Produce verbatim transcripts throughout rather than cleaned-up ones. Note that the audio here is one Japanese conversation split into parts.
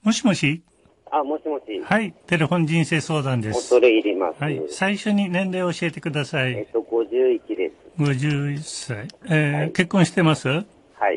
もしもし。 あ、もしもし。 はい、テレフォン人生相談です。 恐れ入ります。 はい、最初に年齢を教えてください。 えっと、ごじゅういちです。 ごじゅういっさい。えーはい、 結婚してます？ はい。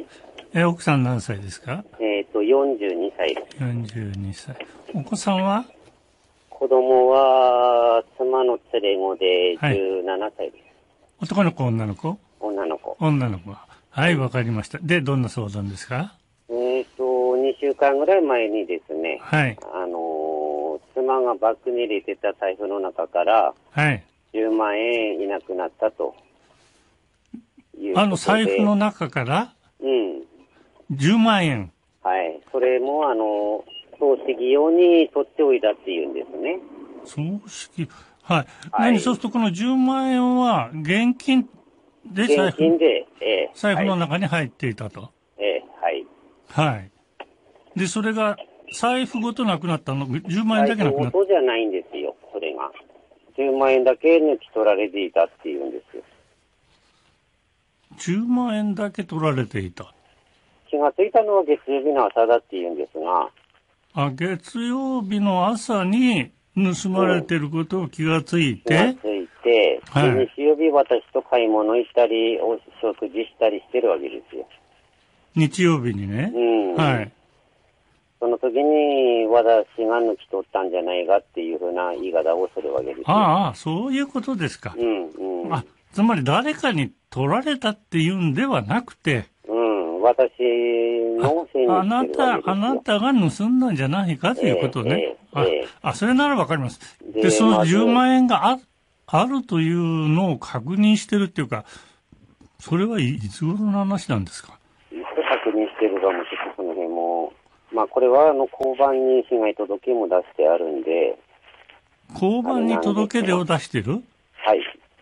えー奥さん何歳ですか？ えっと、よんじゅうにさいです。 よんじゅうにさい。お子さんは？ 子供は、妻の連れ子でじゅうななさいです。 男の子、女の子？ 女の子。 女の子。はい、わかりました。で、どんな相談ですか？ えっと、にしゅうかんぐらい前にですね、 はい。 あのー、妻がバッグに入れてた財布の中から、 はい。 じゅうまんえんいなくなったということで。 あの財布の中からうん。 じゅうまんえん。 はい。それも、あの、葬式用に取っておいたっていうんですね。 葬式。はい。 はい何、そうするとこのじゅうまんえんは現金で財布、 現金で、ええ財布のはい、 中に入っていたと。 ええはい。 はい。で、それが財布ごとなくなったの？ じゅう 万円だけなくなった？ 財布ごとじゃないんですよ、それが。じゅうまんえんだけ抜き取られていたっていうんですよ。 じゅうまんえんだけ取られていた。 気がついたのは月曜日の朝だっていうんですが。 あ、月曜日の朝に盗まれてることを気がつい気がて、 ついて、 はいで日曜日私と買い物したり、お食事したりしてるわけですよ。 日曜日にね。 うん。 はい。 その時に私が抜き取ったんじゃないかっていうふうな言い方をするわけですよ。 ああ、そういうことですか。 うんうん。 あ、つまり誰かに取られたっていうんではなくて、 うん、私のせいにしてるあわけですよ。 なた、あなたが盗んだんじゃないかということね。 ええええあ、あ、それならわかります。 でで、そのまずじゅうまんえんがああるというのを確認してるっていうか、それはいつ頃の話なんですか？ いつ確認してるかもちょっとその辺も、まあこれはあの交番に被害届も出してあるんで。 交番に届け出を出してる？ はい。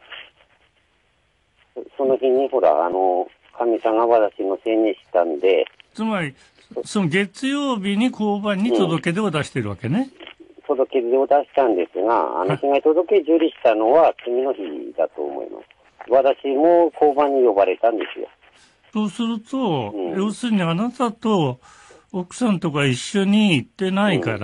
その日にほら、あの、神さんが私のせいにしたんで。 つまり、その月曜日に交番に届け出を出してるわけね。 うん、届け出を出したんですが、あの被害届受理したのは次の日だと思います。私も交番に呼ばれたんですよ。 そうすると、 うん、 要するにあなたと奥さんとか一緒に行ってないから、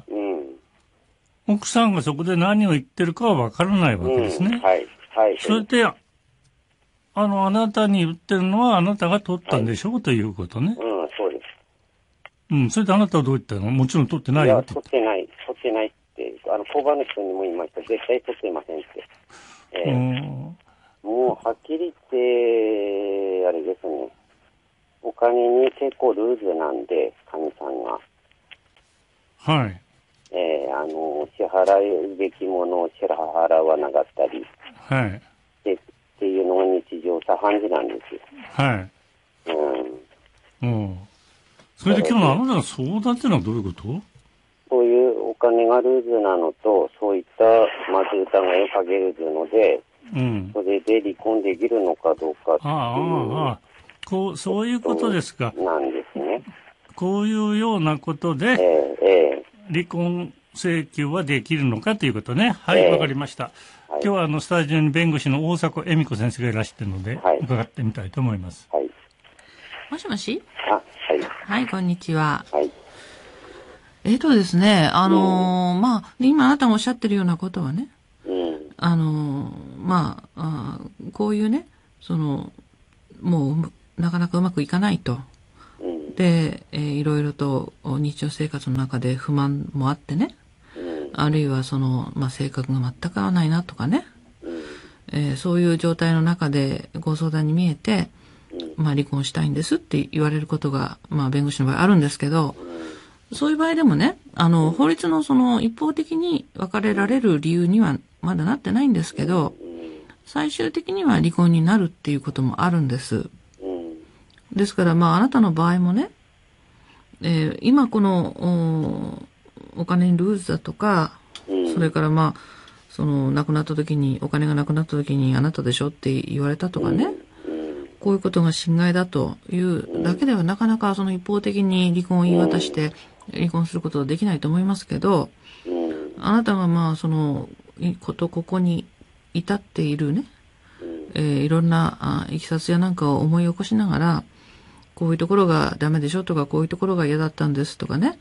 うんうん、 奥さんがそこで何を言ってるかはわからないわけですね。 うん、はい。はい。 それで、あの、あなたに言ってるのはあなたが取ったんでしょう、はい、ということね。 うん、そうです。 うん、それであなたはどう言ったの？もちろん取ってないよって言った。いや、取ってない、取ってないって、あの、交番の人にも言いました。絶対取ってませんって。えー、もう、はっきり言って、あれですね。お金に結構ルーズなんで、神さんが。 はい。 えー、あの、支払うべきものを支払わなかったり。 はい。 でっていうのが日常茶飯事なんですよ。 はい。うん。うん。それで今日のあなたの相談っていうのはどういうこと？ そういうお金がルーズなのと、そういったまず疑いをかけるので、うん、それで離婚できるのかどうかっていう。あああ、ああ。こう、そういうことですか。 なんですね。 こういうようなことで、 えーえー、離婚請求はできるのかということね。はい、わ、えー、かりました。はい、今日はあのスタジオに弁護士の大迫恵美子先生がいらっしゃってるので、はい、伺ってみたいと思います。はい、 もしもし？ あ、はい。 はい、こんにちは。 はい。 えっとですね、あのーうん、まあ、今あなたがおっしゃってるようなことはね、 うん、 あのー、まあ、あこういうね、その、もう、なかなかうまくいかないと。 うん、 で、えー、いろいろと日常生活の中で不満もあってね、 うん、 あるいはその、まあ、性格が全く合わないなとかね、 うんえー、そういう状態の中でご相談に見えて、 うん、 まあ、離婚したいんですって言われることが、まあ、弁護士の場合あるんですけど、うん、そういう場合でもね、あの、法律のその一方的に別れられる理由にはまだなってないんですけど、最終的には離婚になるっていうこともあるんです。ですから、まあ、あなたの場合もね、えー、今このお、お金にルーズだとか、それからまあ、その亡くなった時に、お金がなくなった時にあなたでしょって言われたとかね、こういうことが侵害だというだけではなかなかその一方的に離婚を言い渡して離婚することはできないと思いますけど、あなたがまあそのことここに至っているね、えー、いろんなあいきさつやなんかを思い起こしながら、こういうところがダメでしょとか、こういうところが嫌だったんですとかね、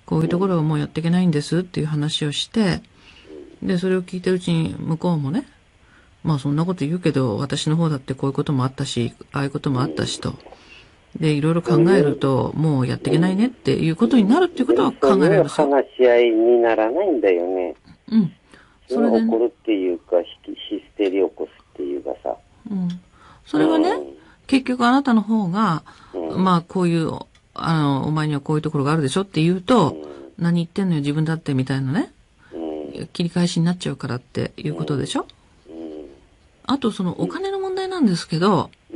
こういうところがもうやっていけないんですっていう話をして、で、それを聞いてるうちに向こうもね、まあそんなこと言うけど、私の方だってこういうこともあったし、ああいうこともあったしと。で、いろいろ考えると、もうやっていけないねっていうことになるっていうことは考えられますよ。 話し合いにならないんだよね。 うん。 それで、ね、怒るっていうか、ヒステリを起こすっていうかさ。 うん。それはね、うん、結局あなたの方が、うん、まあこういう、あの、お前にはこういうところがあるでしょって言うと、うん、何言ってんのよ自分だってみたいなね、うん、切り返しになっちゃうからっていうことでしょ、うん、あとそのお金の問題なんですけど、うん、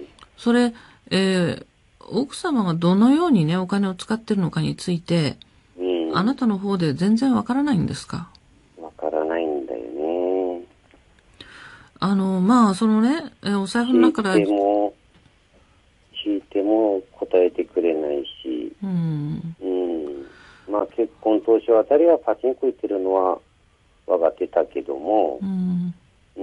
それ、えー、奥様がどのようにね、お金を使ってるのかについて、うん、あなたの方で全然わからないんですか？ わからないんだよね。 あの、まあ、そのね、えー、お財布の中から。 聞いても、聞いても答えてくれないし、うん。うん。まあ、結婚当初あたりはパチンコ行ってるのは分かってたけども、うん。うん。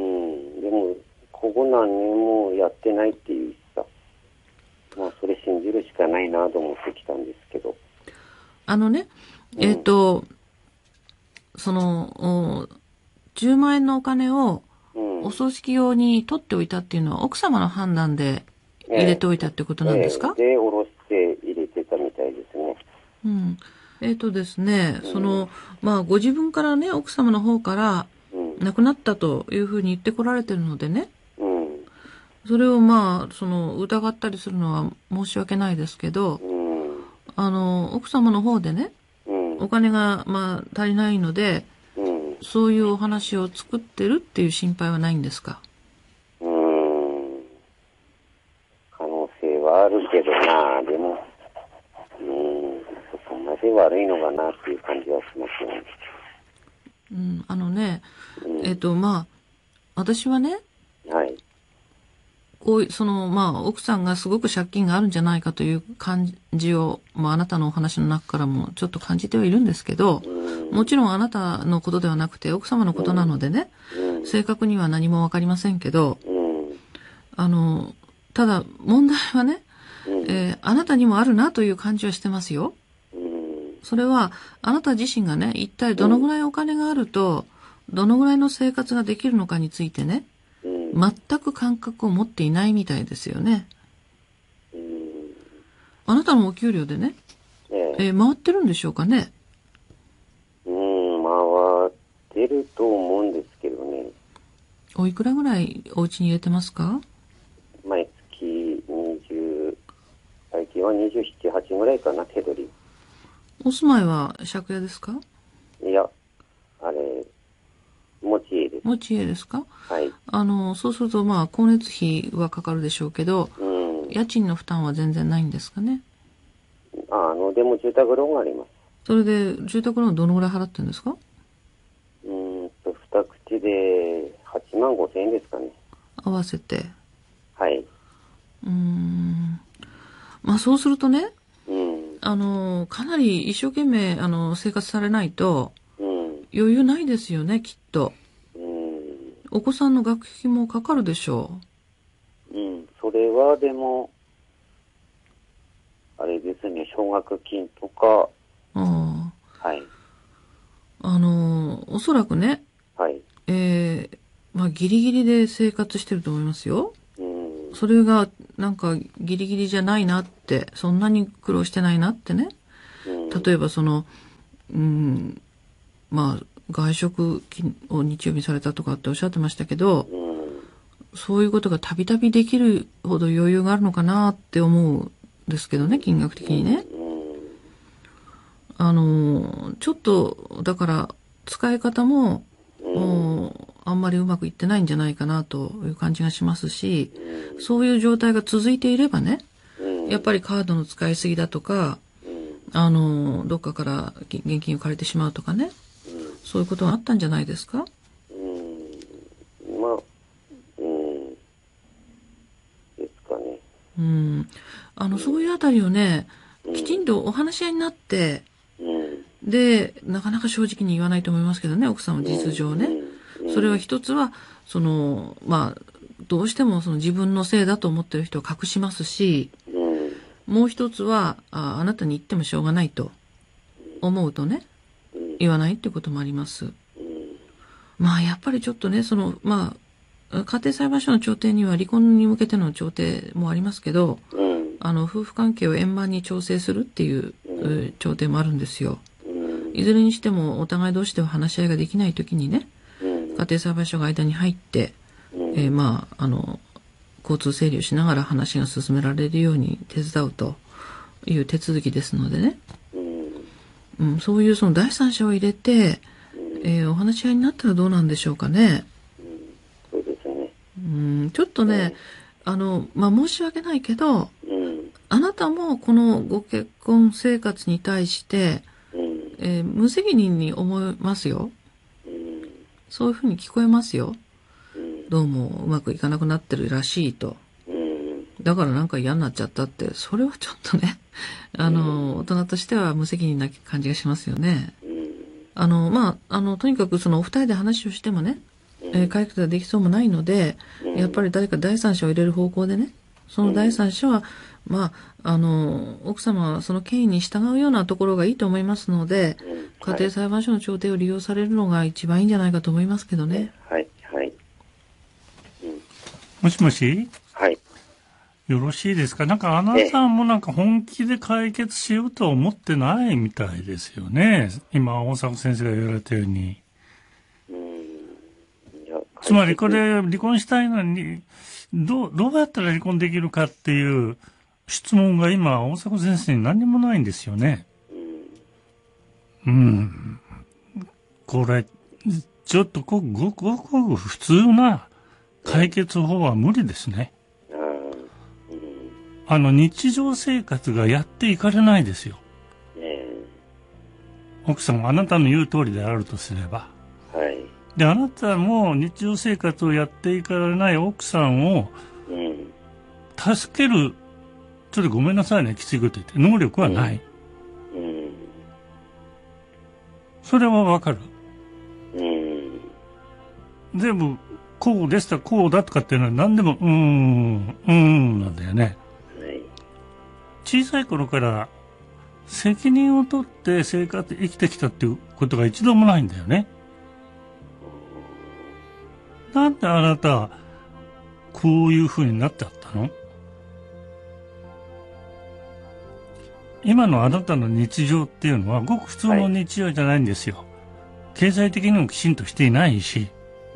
でも、ここ何年もやってないっていうさ、まあ、それ信じるしかないなと思ってきたんですけど。 あのね、えっと、うん、その、じゅうまん円のお金を、お葬式用に取っておいたっていうのは奥様の判断で入れておいたってことなんですか？ ええ、で、下ろして入れてたみたいですね。 うん。えっとですね、うん、その、まあ、ご自分からね、奥様の方から、亡くなったというふうに言ってこられてるのでね、うん、それをまあ、その、疑ったりするのは申し訳ないですけど、うん、あの、奥様の方でね、うん、お金がまあ、足りないので、うん、そういうお話を作ってるっていう心配はないんですか？ うーん。可能性はあるけどな、でも、うーん、そこまで悪いのかなっていう感じはしますよね。 うん、あのね、うん、えっと、まあ、私はね、はい。こういう、その、まあ、奥さんがすごく借金があるんじゃないかという感じを、まあ、あなたのお話の中からもちょっと感じてはいるんですけど、うん、もちろんあなたのことではなくて奥様のことなのでね、うん、正確には何もわかりませんけど、うん、あの、ただ問題はね、うんえー、あなたにもあるなという感じはしてますよ。うん、それは、あなた自身がね、一体どのぐらいお金があると、どのぐらいの生活ができるのかについてね、全く感覚を持っていないみたいですよね。うん、あなたのお給料でね、えええー、回ってるんでしょうかね。 うん、回ってると思うんですけどね。 おいくらぐらいお家に入れてますか？ 毎月にじゅう、最近はにじゅうなな、はちぐらいかな、手取り。 お住まいは借家ですか？ いや、あれ、持ち家です。 持ち家ですか？ はい。 あの、そうするとまあ、光熱費はかかるでしょうけど、うん、家賃の負担は全然ないんですかね？ あ、あの、でも住宅ローンがあります。 それで、住宅ローンどのぐらい払ってるんですか？ うーんと、二口ではちまんごせんえんですかね。 合わせて。 はい。 うーん。まあ、そうするとね、うん、あの、かなり一生懸命、あの、生活されないと、うん、余裕ないですよね、きっと。うん、お子さんの学費もかかるでしょう。うん、それはでも、あれですね、奨学金とか、ああ、はい。 あの、おそらくね、はい。えー、まあ、ギリギリで生活してると思いますよ。うん。それが、なんか、ギリギリじゃないなって、そんなに苦労してないなってね。うん、例えば、その、うん、まあ、外食を日曜日されたとかっておっしゃってましたけど、うん、そういうことがたびたびできるほど余裕があるのかなって思うんですけどね、金額的にね。あの、ちょっと、だから、使い方も、もうあんまりうまくいってないんじゃないかなという感じがしますし、そういう状態が続いていればね、やっぱりカードの使いすぎだとか、あの、どっかから現金を借りてしまうとかね、そういうことがあったんじゃないですか？ うん、まあ、うん、ですかね。 うん。あの、そういうあたりをね、きちんとお話し合いになって、で、なかなか正直に言わないと思いますけどね、奥さんは実情ね。それは一つは、その、まあ、どうしてもその自分のせいだと思ってる人を隠しますし、もう一つは、あ、あなたに言ってもしょうがないと。 思うとね、言わないっていうこともあります。まあやっぱりちょっとね、その、まあ、家庭裁判所の調停には離婚に向けての調停もありますけど、あの、夫婦関係を円満に調整するっていう、調停もあるんですよ。いずれにしてもお互い同士では話し合いができないときにね、家庭裁判所が間に入って、えー、まあ、あの、交通整理をしながら話が進められるように手伝うという手続きですのでね、うん、そういうその第三者を入れて、えー、お話し合いになったらどうなんでしょうかね。 そうですね。 うん、ちょっとね、あの、まあ、申し訳ないけど、あなたもこのご結婚生活に対して、えー、無責任に思いますよ。そういうふうに聞こえますよ。どうもうまくいかなくなってるらしいと。だからなんか嫌になっちゃったって、それはちょっとね、あの、大人としては無責任な感じがしますよね。あの、まあ、あの、とにかくそのお二人で話をしてもね、えー、解決ができそうもないので、やっぱり誰か第三者を入れる方向でね、その第三者は、まあ、あの、奥様はその権威に従うようなところがいいと思いますので、家庭裁判所の調停を利用されるのが一番いいんじゃないかと思いますけどね。 はい、はい。 うん、もしもし？ はい。 よろしいですか？なんかあなたもなんか本気で解決しようとは思ってないみたいですよね。今、大迫先生が言われたように。 うん、いや、 つまりこれ離婚したいのに、どう、どうやったら離婚できるかっていう質問が今、大迫先生に何にもないんですよね。うん。うん、これ、ちょっとごくごくごく普通な解決法は無理ですね。あの、日常生活がやっていかれないですよ。奥さん、あなたの言う通りであるとすれば。 はい。 で、あなたも日常生活をやっていかれない奥さんを助ける、ちょっとごめんなさいね、きついこと言って、能力はない。うんうん、それはわかる。うん、全部、こうでしたこうだとかっていうのは何でも、うーん、うーんなんだよね。はい、小さい頃から責任を取って生活、生きてきたっていうことが一度もないんだよね。なんであなた、こういう風になっちゃったの？今のあなたの日常っていうのはごく普通の日常じゃないんですよ。はい、経済的にもきちんとしていないし、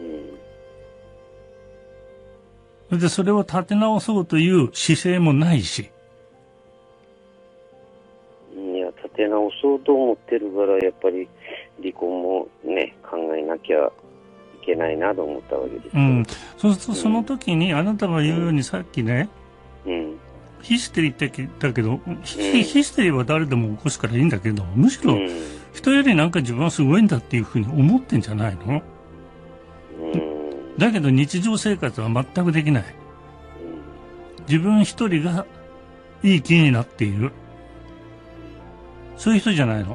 それでそれを立て直そうという姿勢もないし。 いや、立て直そうと思ってるから、やっぱり離婚もね、考えなきゃいけないなと思ったわけです。うん。 そうするとその時にあなたが言うようにさっきね、うん。ヒステリーって言ったけど、うん、ヒステリーは誰でも起こすからいいんだけど、むしろ人よりなんか自分はすごいんだっていうふうに思ってんじゃないの？うん、だけど日常生活は全くできない。自分一人がいい気になっている。そういう人じゃないの？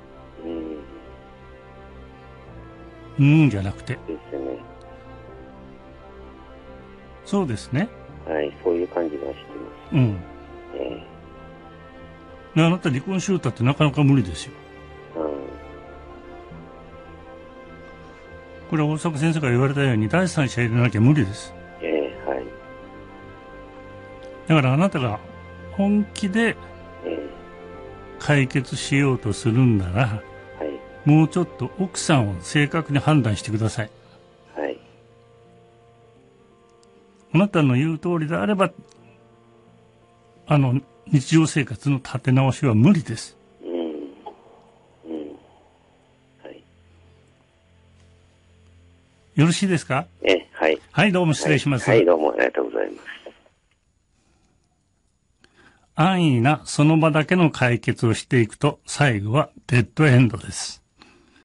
うん。うんじゃなくて。ですね。そうですね。 はい、そういう感じがしてます。 うん。ええ。あなた離婚しようったってなかなか無理ですよ。うん。これは大迫先生が言われたように第三者入れなきゃ無理です。ええ、はい。だからあなたが本気で解決しようとするんなら、はい、もうちょっと奥さんを正確に判断してください。はい。あなたの言う通りであれば、あの、日常生活の立て直しは無理です。うん。うん。はい。よろしいですか？ え、はい。 はい、どうも失礼します。 はい、はい、どうもありがとうございます。 安易なその場だけの解決をしていくと、最後はデッドエンドです。